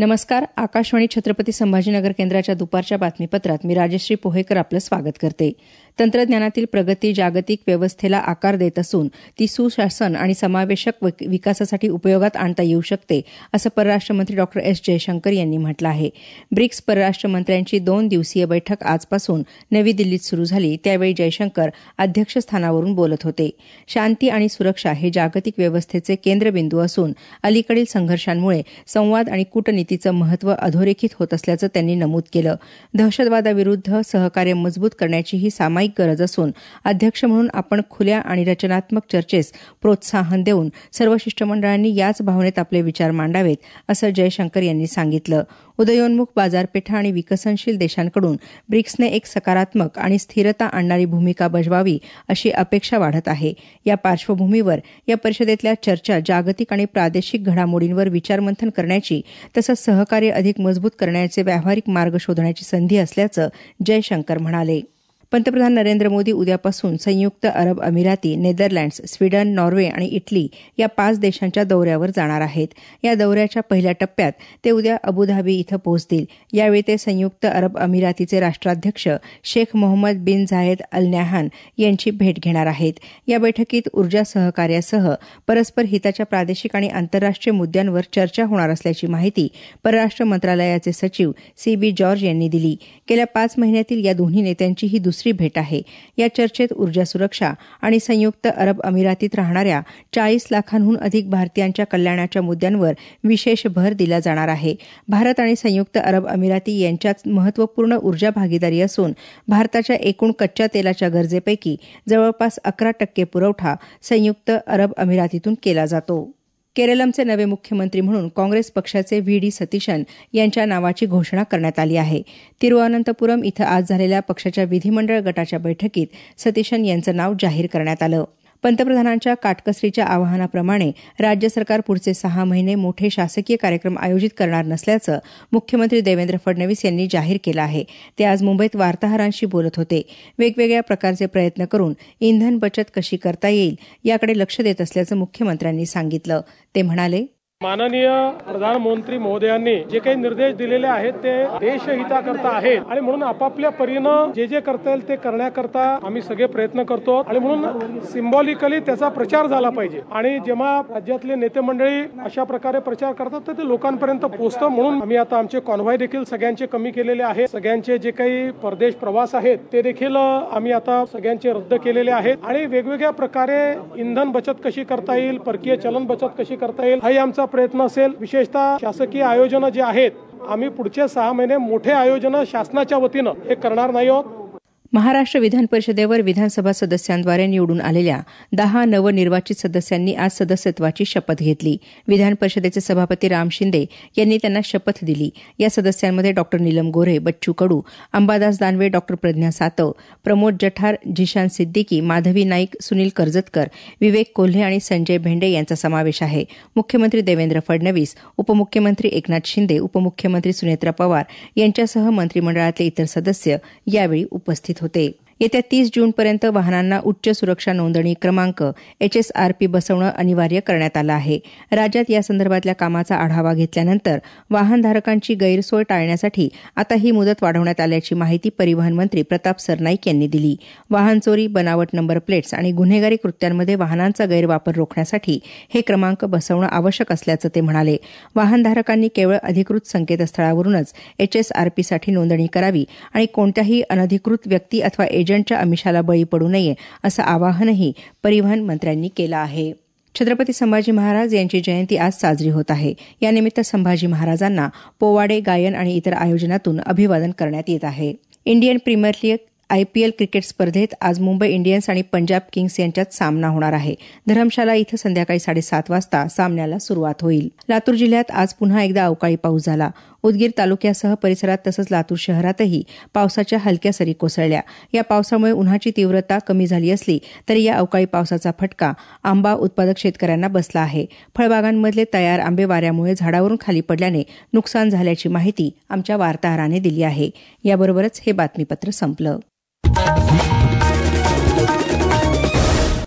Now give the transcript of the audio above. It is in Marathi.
नमस्कार. आकाशवाणी छत्रपती संभाजीनगर केंद्राच्या दुपारच्या बातमीपत्रात मी राजश्री पोहेकर आपलं स्वागत करते. तंत्रज्ञानातील प्रगती जागतिक व्यवस्थेला आकार देत असून ती सुशासन आणि समावेशक विकासासाठी उपयोगात आणता येऊ शकते, असं परराष्ट्र मंत्री डॉ. एस. जयशंकर यांनी म्हटलं आहे. ब्रिक्स परराष्ट्र मंत्र्यांची 2 दिवसीय बैठक आजपासून नवी दिल्लीत सुरू झाली. त्यावेळी जयशंकर अध्यक्षस्थानावरून बोलत होते. शांती आणि सुरक्षा हे जागतिक व्यवस्थेचे केंद्रबिंदू असून अलीकडील संघर्षांमुळे संवाद आणि कूटनीतीचं महत्त्व अधोरेखित होत असल्याचं त्यांनी नमूद केलं. दहशतवादाविरुद्ध सहकार्य मजबूत करण्याची ही सामायिक गरज असून अध्यक्ष म्हणून आपण खुल्या आणि रचनात्मक चर्चेस प्रोत्साहन देऊन सर्व शिष्टमंडळांनी याच भावनेत आपले विचार मांडावेत, असं जयशंकर यांनी सांगितलं. उदयोन्मुख बाजारपेठा आणि विकसनशील देशांकडून ब्रिक्सने एक सकारात्मक आणि स्थिरता आणणारी भूमिका बजवावी अशी अपेक्षा वाढत आहे. या पार्श्वभूमीवर या परिषदेतल्या चर्चा जागतिक आणि प्रादेशिक घडामोडींवर विचारमंथन करण्याची तसंच सहकार्य अधिक मजबूत करण्याचे व्यावहारिक मार्ग शोधण्याची संधी असल्याचं जयशंकर म्हणाले. पंतप्रधान नरेंद्र मोदी उद्यापासून संयुक्त अरब अमिराती, नेदरलँड्स, स्वीडन, नॉर्वे आणि इटली या 5 देशांच्या दौऱ्यावर जाणार आहेत. या दौऱ्याच्या पहिल्या टप्प्यात ते उद्या अबुधाबी इथं पोहोचतील. यावेळी ते संयुक्त अरब अमिरातीचे राष्ट्राध्यक्ष Sheikh Mohammed bin Zayed Al Nahyan यांची भेट घेणार आहेत. या बैठकीत ऊर्जा सहकार्यासह परस्पर हिताच्या प्रादेशिक आणि आंतरराष्ट्रीय मुद्द्यांवर चर्चा होणार असल्याची माहिती परराष्ट्र मंत्रालयाचे सचिव CB जॉर्ज यांनी दिली. गेल्या 5 महिन्यातील या दोन्ही नेत्यांची ही दुसरी भेट आहे. या चर्चेत ऊर्जा सुरक्षा आणि संयुक्त अरब अमिरातीत राहणाऱ्या 40 लाखांहून अधिक भारतीयांच्या कल्याणाच्या मुद्द्यांवर विशेष भर दिला जाणार आहे. भारत आणि संयुक्त अरब अमिराती यांच्यात महत्त्वपूर्ण ऊर्जा भागीदारी असून भारताच्या एकूण कच्च्या तेलाच्या गरजेपैकी जवळपास 11% पुरवठा संयुक्त अरब अमिरातीतून केला जातो. केरळमचे नवे मुख्यमंत्री म्हणून काँग्रेस पक्षाचे VD सतीशन यांच्या नावाची घोषणा करण्यात आली आहे. तिरुअनंतपुरम इथं आज झालेल्या पक्षाच्या विधिमंडळ गटाच्या बैठकीत सतीशन यांचं नाव जाहीर करण्यात आलं. पंतप्रधानांच्या काटकसरीच्या आवाहनाप्रमाणे राज्य सरकार पुढचे 6 महिने मोठे शासकीय कार्यक्रम आयोजित करणार नसल्याचं मुख्यमंत्री देवेंद्र फडणवीस यांनी जाहीर केलं आहे. ते आज मुंबईत वार्ताहरांशी बोलत होते. वेगवेगळ्या प्रकारचे प्रयत्न करून इंधन बचत कशी करता येईल याकडे लक्ष देत असल्याचं मुख्यमंत्र्यांनी सांगितलं. ते म्हणाले, माननीय प्रधानमंत्री महोदयांनी जे काही निर्देश दिलेले आहेत ते देशहिताकरता आहेत आणि म्हणून आपापल्या परीनं जे करता येईल ते करण्याकरता आम्ही सगळे प्रयत्न करतो आणि म्हणून सिम्बॉलिकली त्याचा प्रचार झाला पाहिजे आणि जेव्हा राज्यातले नेते मंडळी अशा प्रकारे प्रचार करतात तर ते लोकांपर्यंत पोहोचतं. म्हणून आम्ही आता आमचे कॉन्व्हॉय देखील सगळ्यांचे कमी केलेले आहेत. सगळ्यांचे जे काही परदेश प्रवास आहेत ते देखील आम्ही आता सगळ्यांचे रद्द केलेले आहेत आणि वेगवेगळ्या प्रकारे इंधन बचत कशी करता येईल, परकीय चलन बचत कशी करता येईल हाही आमचा प्रयत्न असेल. विशेषतः शासकीय आयोजन जे आहेत आम्ही पुढचे 6 महिने मोठे आयोजन शासनाच्या वतीनं हे करणार नाही आहोत. महाराष्ट्र विधान परिषदेवर विधानसभा सदस्यांद्वारे निवडून आलेल्या 10 नवनिर्वाचित सदस्यांनी आज सदस्यत्वाची शपथ घेतली. विधान परिषदेचे सभापती राम शिंदे यांनी त्यांना शपथ दिली. या सदस्यांमध्ये डॉ. नीलम गोऱ्हे, बच्चू कडू, अंबादास दानवे, डॉ. प्रज्ञा सातव, प्रमोद जठार, जिशान सिद्दीकी, माधवी नाईक, सुनील कर्जतकर, विवेक कोल्हे आणि संजय भेंडे यांचा समावेश आहे. मुख्यमंत्री देवेंद्र फडणवीस, उपमुख्यमंत्री एकनाथ शिंदे, उपमुख्यमंत्री सुनेत्रा पवार यांच्यासह मंत्रिमंडळातले इतर सदस्य यावेळी उपस्थित होते. येत्या 30 जूनपर्यंत वाहनांना उच्च सुरक्षा नोंदणी क्रमांक HSRP बसवणं अनिवार्य करण्यात आलं आहे. राज्यात या संदर्भातल्या कामाचा आढावा घेतल्यानंतर वाहनधारकांची गैरसोय टाळण्यासाठी आता ही मुदत वाढवण्यात आल्याची माहिती परिवहन मंत्री प्रताप सरनाईक यांनी दिली. वाहन चोरी, बनावट नंबर प्लेट्स आणि गुन्हेगारी कृत्यांमध्ये वाहनांचा गैरवापर रोखण्यासाठी हे क्रमांक बसवणं आवश्यक असल्याचं ते म्हणाले. वाहनधारकांनी केवळ अधिकृत संकेतस्थळावरूनच HSRPसाठी नोंदणी करावी आणि कोणत्याही अनधिकृत व्यक्ती अथवा एजंटच्या आमिषाला बळी पडू नये असं आवाहनही परिवहन मंत्र्यांनी केलं आहे. छत्रपती संभाजी महाराज यांची जयंती आज साजरी होत आहे. यानिमित्त संभाजी महाराजांना पोवाडे, गायन आणि इतर आयोजनातून अभिवादन करण्यात येत आहे. Indian Premier League IPL cricket स्पर्धेत आज मुंबई इंडियन्स आणि पंजाब किंग्स यांच्यात सामना होणार आहे. धरमशाला इथं संध्याकाळी 7:30 वाजता सामन्याला सुरुवात होईल. लातूर जिल्ह्यात आज पुन्हा एकदा अवकाळी पाऊस झाला. उदगीर तालुक्यासह परिसरात तसंच लातूर शहरातही पावसाच्या हलक्या सरी कोसळल्या. या पावसामुळे उन्हाची तीव्रता कमी झाली असली तरी या अवकाळी पावसाचा फटका आंबा उत्पादक शेतकऱ्यांना बसला आहे. फळबागांमधले तयार आंबे वाऱ्यामुळे झाडावरून खाली पडल्याने नुकसान झाल्याची माहिती आमच्या वार्ताहराने दिली आहे. याबरोबरच हे बातमीपत्र संपलं.